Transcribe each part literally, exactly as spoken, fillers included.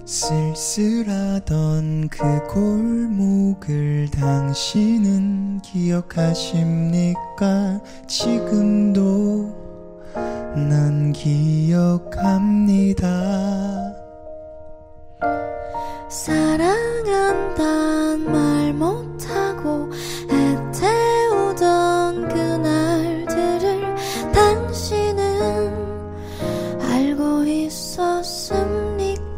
쓸쓸하던 그 골목을 당신은 기억하십니까? 지금도 난 기억합니다. 사랑한단 말 못하고 애태우던 그날들을 당신은 알고 있었습니까?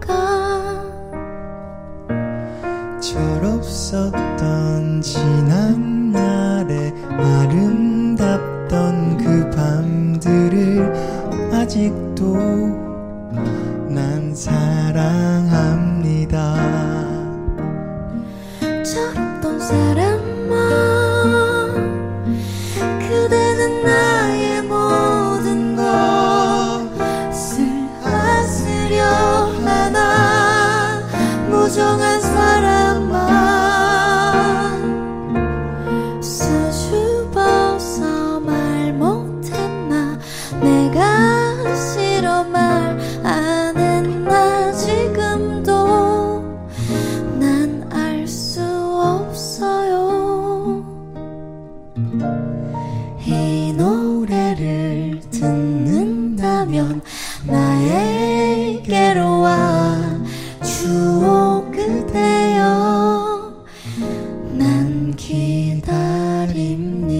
철없었던 지난 날의 아름답던 그 밤들을 아직도 난 사랑합니다. 철없던 사람아, 그대는 나의 모든 것을 하스려 하나. 무정한 사람아, 수줍어서 말 못했나. 내가 싫어 말 안 했나. 지금도 난 알 수 없어요. 이 노래를 듣는다면 나에게로 와 주오 그대여. 난 기다립니다.